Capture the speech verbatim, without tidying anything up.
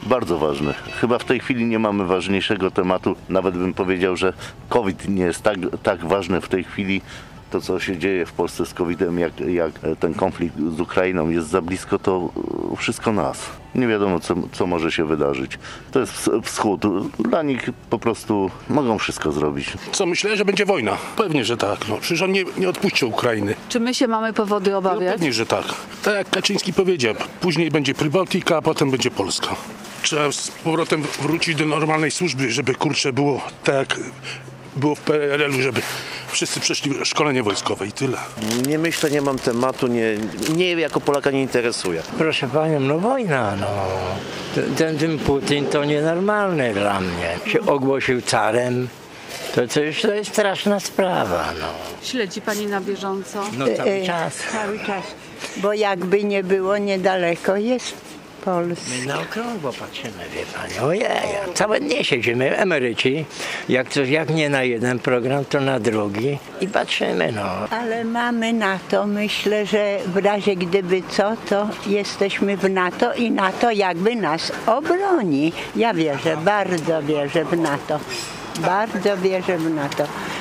Bardzo ważny. Chyba w tej chwili nie mamy ważniejszego tematu. Nawet bym powiedział, że COVID nie jest tak, tak ważny w tej chwili. To, co się dzieje w Polsce z kowidem, jak, jak ten konflikt z Ukrainą jest za blisko, to wszystko nas. Nie wiadomo, co, co może się wydarzyć. To jest wschód. Dla nich po prostu mogą wszystko zrobić. Co, myślę, że będzie wojna? Pewnie, że tak. No, przecież on nie, nie odpuści Ukrainy. Czy my się mamy powody No, obawiać? pewnie, że tak. Tak jak Kaczyński powiedział, później będzie Prybałtika, a potem będzie Polska. Trzeba z powrotem wrócić do normalnej służby, żeby kurczę było tak jak było w P R L u, żeby wszyscy przeszli szkolenie wojskowe i tyle. Nie myślę, nie mam tematu, nie, nie jako Polaka nie interesuje. Proszę panią, no wojna, no. Ten, ten Putin to nienormalny dla mnie. Się ogłosił carem, to, to już to jest straszna sprawa, no. Śledzi pani na bieżąco? No cały czas. Cały czas, bo jakby nie było, niedaleko jest Polska. My na okrągło patrzymy, wie pani. Ojej, całe dnie siedzimy, emeryci. Jak, coś, jak nie na jeden program, to na drugi i patrzymy, no. Ale mamy NATO, myślę, że w razie gdyby co, to jesteśmy w NATO i NATO jakby nas obroni. Ja wierzę, bardzo wierzę w NATO. Bardzo wierzę w NATO.